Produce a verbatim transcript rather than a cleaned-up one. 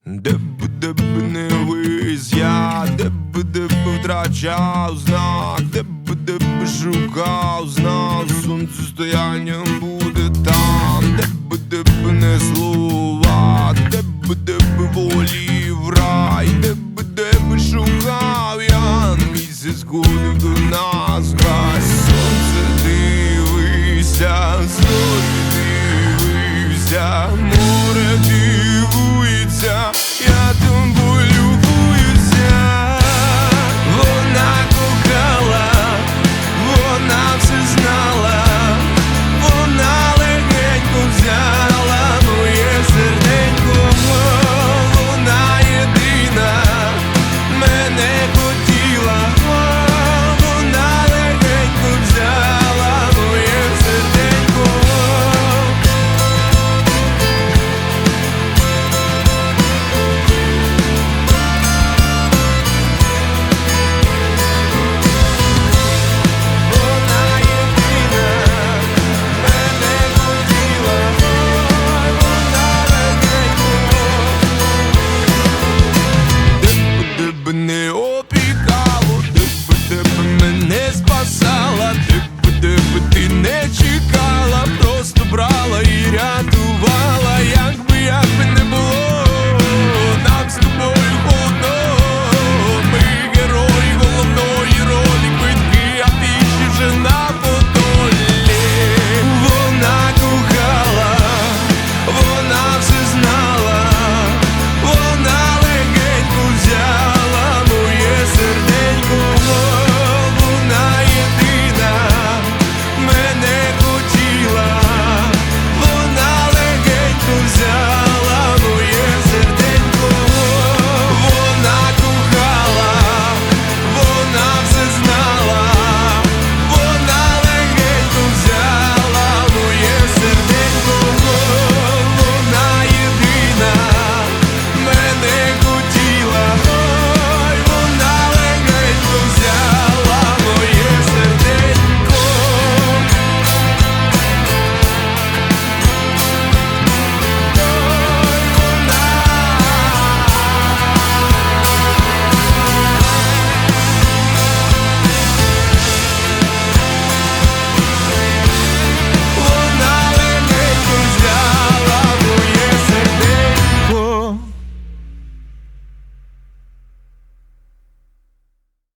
Де б, де б не вись я, де б, де б втрачав знак, де б, де б шукав знак, сонцестояння буде там, де б, де б не слова, де б, де б волів рай, де б, де б шукав я, місяць ходив до нас, хай сонце дивися, зорі дивися, море дивується.